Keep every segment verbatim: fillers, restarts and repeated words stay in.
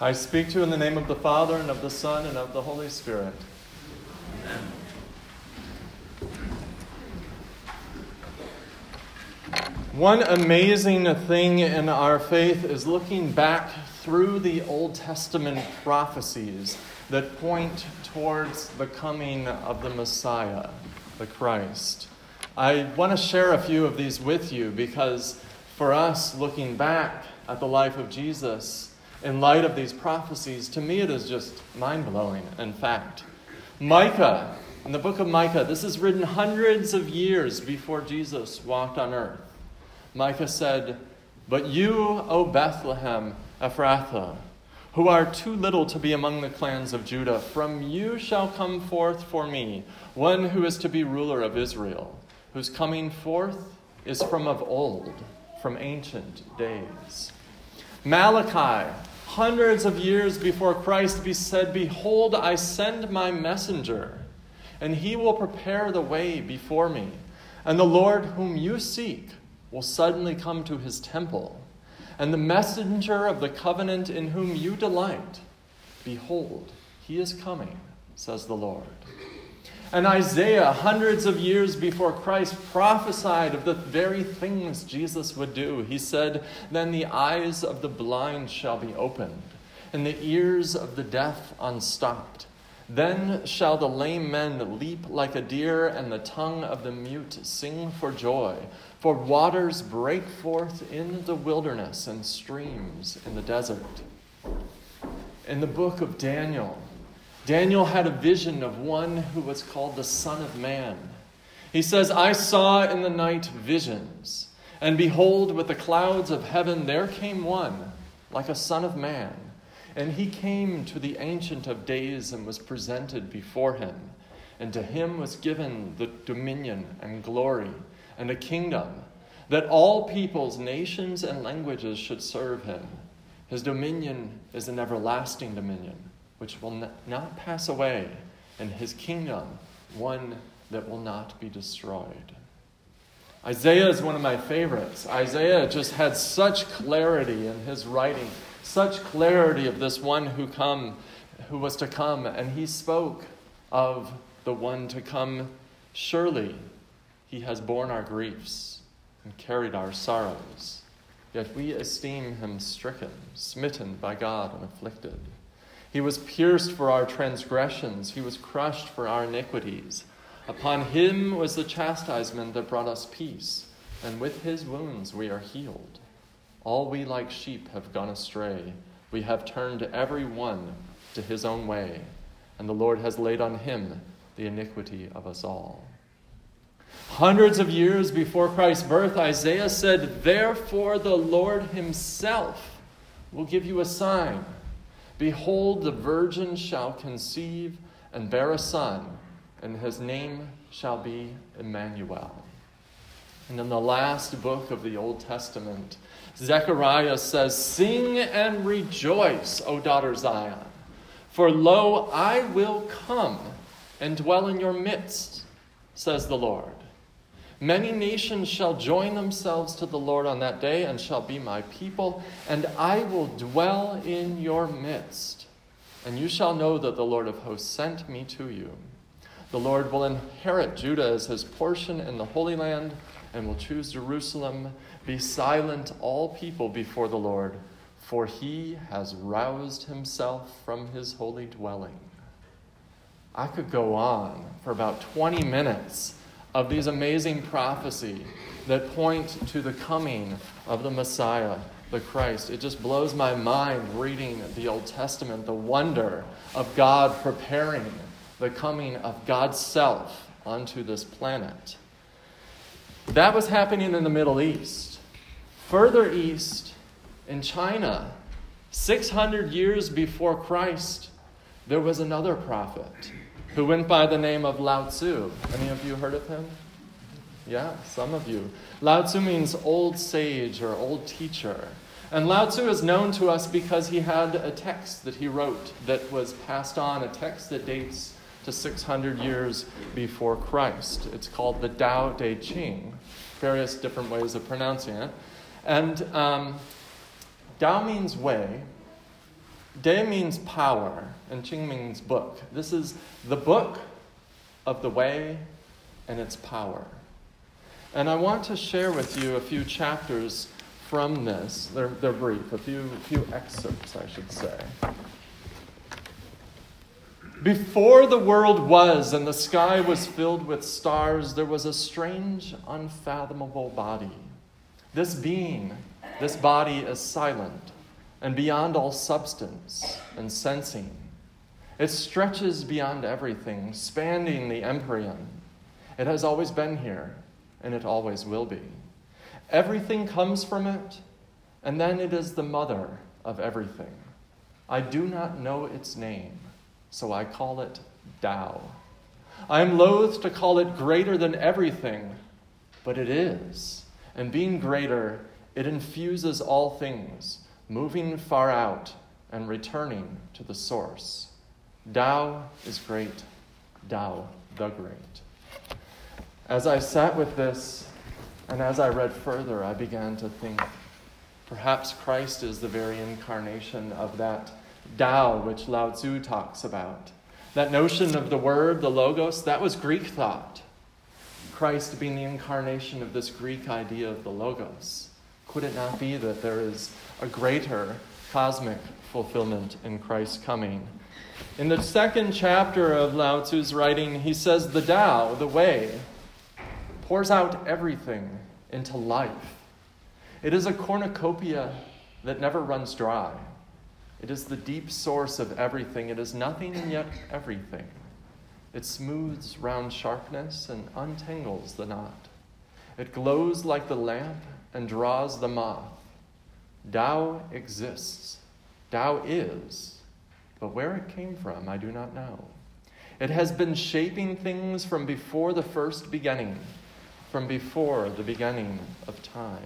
I speak to you in the name of the Father, and of the Son, and of the Holy Spirit. One amazing thing in our faith is looking back through the Old Testament prophecies that point towards the coming of the Messiah, the Christ. I want to share a few of these with you because for us, looking back at the life of Jesus in light of these prophecies, to me it is just mind-blowing, in fact. Micah, in the book of Micah, this is written hundreds of years before Jesus walked on earth. Micah said, "But you, O Bethlehem Ephrathah, who are too little to be among the clans of Judah, from you shall come forth for me one who is to be ruler of Israel, whose coming forth is from of old, from ancient days." Malachi, hundreds of years before Christ, be said, "Behold, I send my messenger, and he will prepare the way before me. And the Lord whom you seek will suddenly come to his temple. And the messenger of the covenant in whom you delight, behold, he is coming, says the Lord." And Isaiah, hundreds of years before Christ, prophesied of the very things Jesus would do. He said, "Then the eyes of the blind shall be opened, and the ears of the deaf unstopped. Then shall the lame men leap like a deer, and the tongue of the mute sing for joy. For waters break forth in the wilderness and streams in the desert." In the book of Daniel, Daniel had a vision of one who was called the Son of Man. He says, "I saw in the night visions, and behold, with the clouds of heaven there came one, like a son of man. And he came to the Ancient of Days and was presented before him. And to him was given the dominion and glory and a kingdom, that all peoples, nations, and languages should serve him. His dominion is an everlasting dominion, which will not pass away, and his kingdom one that will not be destroyed." Isaiah is one of my favorites. Isaiah just had such clarity in his writing, such clarity of this one who come, who was to come, and he spoke of the one to come. "Surely he has borne our griefs and carried our sorrows, yet we esteem him stricken, smitten by God, and afflicted. He was pierced for our transgressions. He was crushed for our iniquities. Upon him was the chastisement that brought us peace, and with his wounds we are healed. All we like sheep have gone astray. We have turned every one to his own way, and the Lord has laid on him the iniquity of us all." Hundreds of years before Christ's birth, Isaiah said, "Therefore the Lord himself will give you a sign. Behold, the virgin shall conceive and bear a son, and his name shall be Emmanuel." And in the last book of the Old Testament, Zechariah says, "Sing and rejoice, O daughter Zion, for lo, I will come and dwell in your midst, says the Lord. Many nations shall join themselves to the Lord on that day and shall be my people, and I will dwell in your midst. And you shall know that the Lord of hosts sent me to you. The Lord will inherit Judah as his portion in the Holy Land and will choose Jerusalem. Be silent, all people, before the Lord, for he has roused himself from his holy dwelling." I could go on for about twenty minutes of these amazing prophecies that point to the coming of the Messiah, the Christ. It just blows my mind reading the Old Testament, the wonder of God preparing the coming of God's self onto this planet. That was happening in the Middle East. Further east, in China, six hundred years before Christ, there was another prophet who went by the name of Lao Tzu. Any of you heard of him? Yeah, some of you. Lao Tzu means old sage or old teacher. And Lao Tzu is known to us because he had a text that he wrote that was passed on, a text that dates to six hundred years before Christ. It's called the Tao Te Ching, various different ways of pronouncing it. And um, Tao means way, De means power, and Qing means book. This is the book of the way and its power. And I want to share with you a few chapters from this. They're, they're brief, a few, few excerpts, I should say. Before the world was and the sky was filled with stars, there was a strange, unfathomable body. This being, this body is silent and beyond all substance and sensing. It stretches beyond everything, spanning the empyrean. It has always been here, and it always will be. Everything comes from it, and then it is the mother of everything. I do not know its name, so I call it Tao. I am loath to call it greater than everything, but it is. And being greater, it infuses all things, moving far out and returning to the source. Tao is great. Tao the great. As I sat with this, and as I read further, I began to think, perhaps Christ is the very incarnation of that Tao which Lao Tzu talks about. That notion of the word, the logos, that was Greek thought. Christ being the incarnation of this Greek idea of the logos. Could it not be that there is a greater cosmic fulfillment in Christ's coming? In the second chapter of Lao Tzu's writing, he says the Tao, the way, pours out everything into life. It is a cornucopia that never runs dry. It is the deep source of everything. It is nothing and yet everything. It smooths round sharpness and untangles the knot. It glows like the lamp and draws the moth. Tao exists. Tao is. But where it came from, I do not know. It has been shaping things from before the first beginning, from before the beginning of time.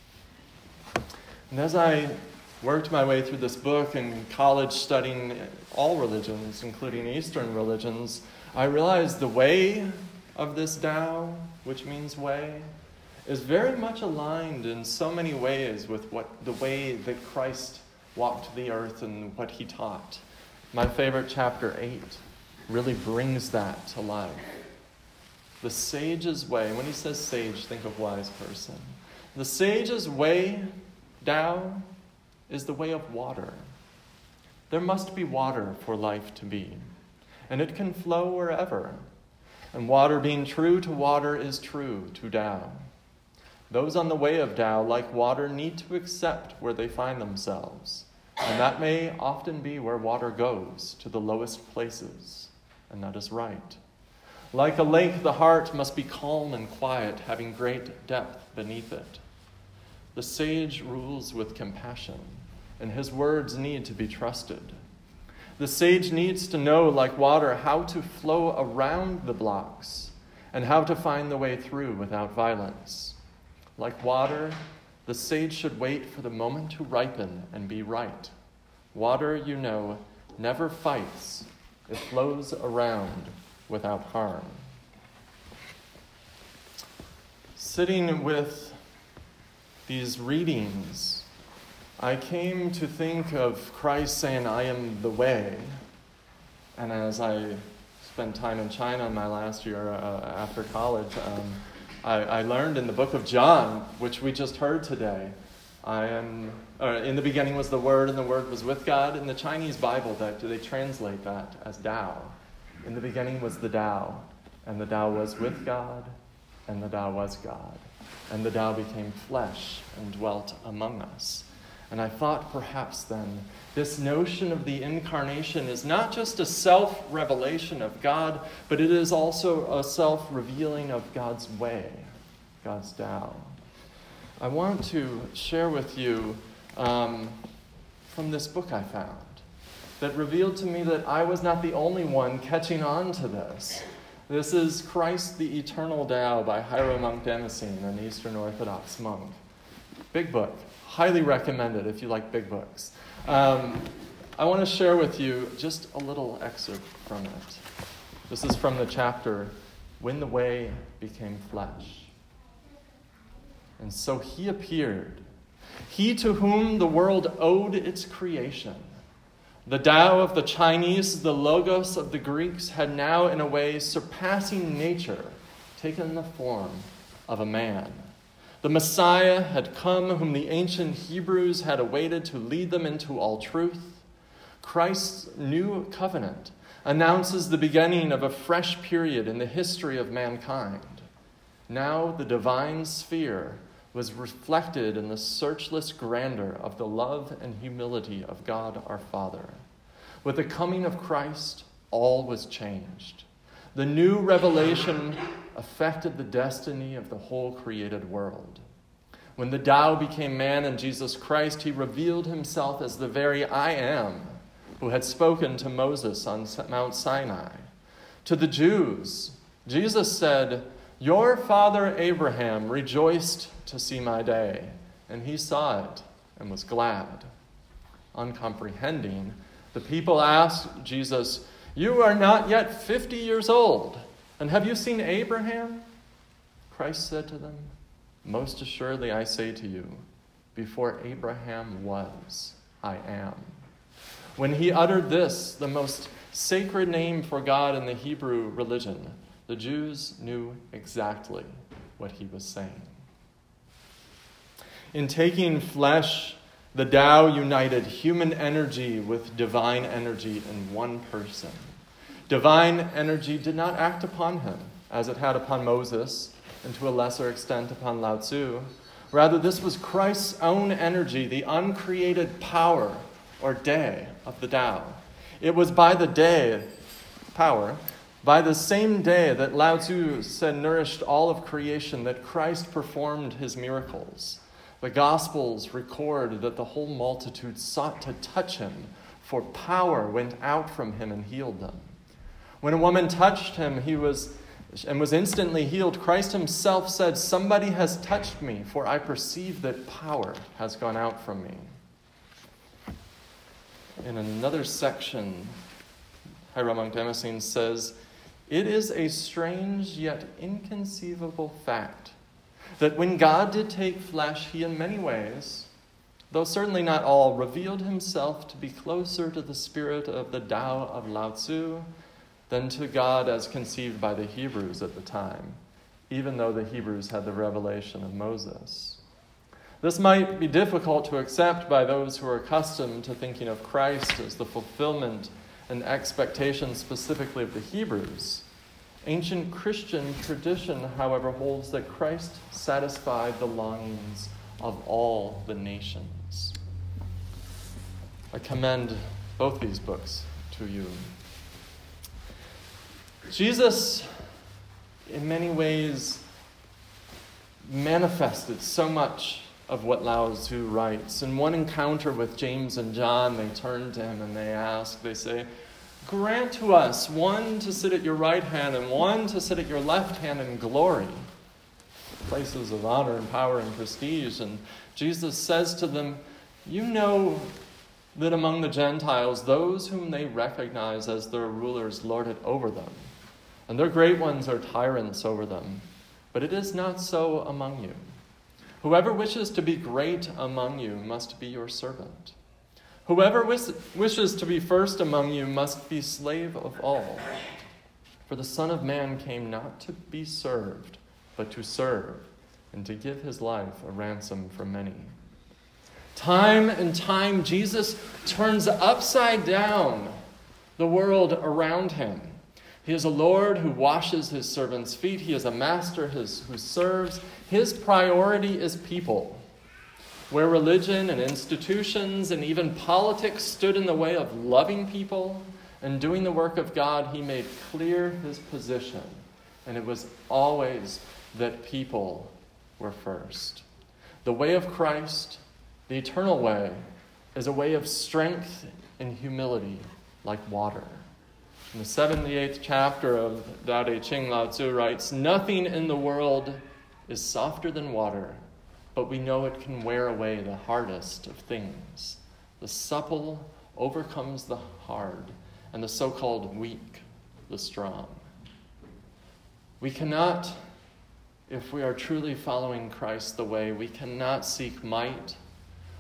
And as I worked my way through this book in college studying all religions, including Eastern religions, I realized the way of this Tao, which means way, is very much aligned in so many ways with what the way that Christ walked the earth and what he taught. My favorite chapter eight really brings that to life. The sage's way, when he says sage, think of wise person. The sage's way, Tao, is the way of water. There must be water for life to be, and it can flow wherever. And water being true to water is true to Tao. Those on the way of Tao, like water, need to accept where they find themselves. And that may often be where water goes, to the lowest places. And that is right. Like a lake, the heart must be calm and quiet, having great depth beneath it. The sage rules with compassion, and his words need to be trusted. The sage needs to know, like water, how to flow around the blocks and how to find the way through without violence. Like water, the sage should wait for the moment to ripen and be right. Water, you know, never fights. It flows around without harm. Sitting with these readings, I came to think of Christ saying, I am the way. And as I spent time in China in my last year uh, after college, um, I, I learned in the book of John, which we just heard today, I am, uh, in the beginning was the Word, and the Word was with God. In the Chinese Bible, that they translate that as Tao. In the beginning was the Tao, and the Tao was with God, and the Tao was God. And the Tao became flesh and dwelt among us. And I thought perhaps then, this notion of the incarnation is not just a self-revelation of God, but it is also a self-revealing of God's way, God's Tao. I want to share with you um, from this book I found that revealed to me that I was not the only one catching on to this. This is Christ the Eternal Tao by Hiro Monk Damascene, an Eastern Orthodox monk. Big book. Highly recommended if you like big books. Um, I want to share with you just a little excerpt from it. This is from the chapter, When the Way Became Flesh. And so he appeared, he to whom the world owed its creation, The Tao of the Chinese, the Logos of the Greeks, had now, in a way surpassing nature, taken the form of a man. The Messiah had come, whom the ancient Hebrews had awaited to lead them into all truth. Christ's new covenant announces the beginning of a fresh period in the history of mankind. Now the divine sphere was reflected in the searchless grandeur of the love and humility of God our Father. With the coming of Christ, all was changed. The new revelation affected the destiny of the whole created world. When the Tao became man in Jesus Christ, he revealed himself as the very I Am who had spoken to Moses on Mount Sinai. To the Jews, Jesus said, "Your father Abraham rejoiced to see my day, and he saw it and was glad." Uncomprehending, the people asked Jesus, "You are not yet fifty years old, and have you seen Abraham?" Christ said to them, "Most assuredly I say to you, before Abraham was, I am." When he uttered this, the most sacred name for God in the Hebrew religion, the Jews knew exactly what he was saying. In taking flesh, the Tao united human energy with divine energy in one person. Divine energy did not act upon him as it had upon Moses and to a lesser extent upon Lao Tzu. Rather, this was Christ's own energy, the uncreated power or day of the Tao. It was by the day, power, by the same day that Lao Tzu said nourished all of creation, that Christ performed his miracles. The Gospels record that the whole multitude sought to touch him, for power went out from him and healed them. When a woman touched him, he was and was instantly healed. Christ himself said, "Somebody has touched me, for I perceive that power has gone out from me." In another section, Hieromonk Damascene says, "It is a strange yet inconceivable fact that when God did take flesh, he in many ways, though certainly not all, revealed himself to be closer to the spirit of the Tao of Lao Tzu than to God as conceived by the Hebrews at the time, even though the Hebrews had the revelation of Moses." This might be difficult to accept by those who are accustomed to thinking of Christ as the fulfillment and expectation specifically of the Hebrews. Ancient Christian tradition, however, holds that Christ satisfied the longings of all the nations. I commend both these books to you. Jesus, in many ways, manifested so much of what Lao Tzu writes. In one encounter with James and John, they turn to him and they ask, they say, "Grant to us one to sit at your right hand and one to sit at your left hand in glory," places of honor and power and prestige. And Jesus says to them, "You know that among the Gentiles, those whom they recognize as their rulers lord it over them, and their great ones are tyrants over them. But it is not so among you. Whoever wishes to be great among you must be your servant. Whoever wis- wishes to be first among you must be slave of all. For the Son of Man came not to be served, but to serve, and to give his life a ransom for many." Time and time, Jesus turns upside down the world around him. He is a Lord who washes his servants' feet. He is a master his, who serves. His priority is people. Where religion and institutions and even politics stood in the way of loving people and doing the work of God, he made clear his position. And it was always that people were first. The way of Christ, the eternal way, is a way of strength and humility like water. In the seventy-eighth chapter of Tao Te Ching, Lao Tzu writes, "Nothing in the world is softer than water, but we know it can wear away the hardest of things. The supple overcomes the hard, and the so-called weak, the strong." We cannot, if we are truly following Christ the way, we cannot seek might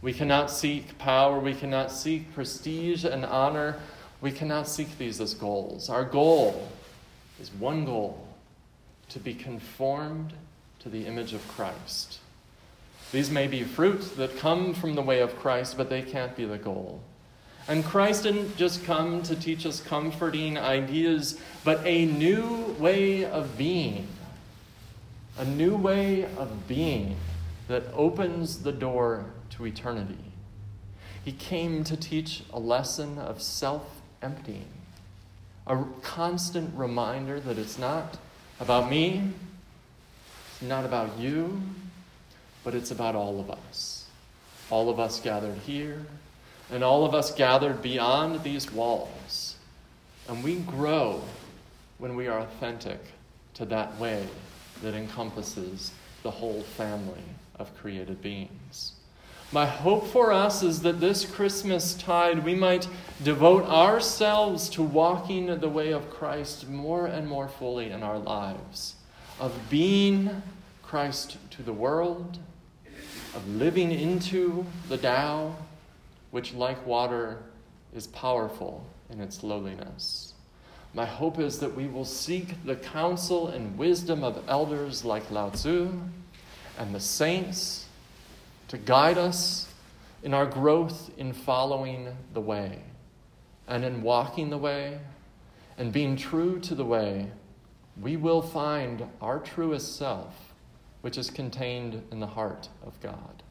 We cannot seek power. We cannot seek prestige and honor. We cannot seek these as goals. Our goal is one goal: to be conformed to the image of Christ. These may be fruit that come from the way of Christ, but they can't be the goal. And Christ didn't just come to teach us comforting ideas, but a new way of being. A new way of being that opens the door to eternity. He came to teach a lesson of self-emptying, a constant reminder that it's not about me, it's not about you, but it's about all of us. All of us gathered here, and all of us gathered beyond these walls. And we grow when we are authentic to that way that encompasses the whole family of created beings. My hope for us is that this Christmas tide we might devote ourselves to walking the way of Christ more and more fully in our lives, of being Christ to the world, of living into the Tao, which like water is powerful in its lowliness. My hope is that we will seek the counsel and wisdom of elders like Lao Tzu and the saints to guide us in our growth in following the way and in walking the way and being true to the way. We will find our truest self, which is contained in the heart of God.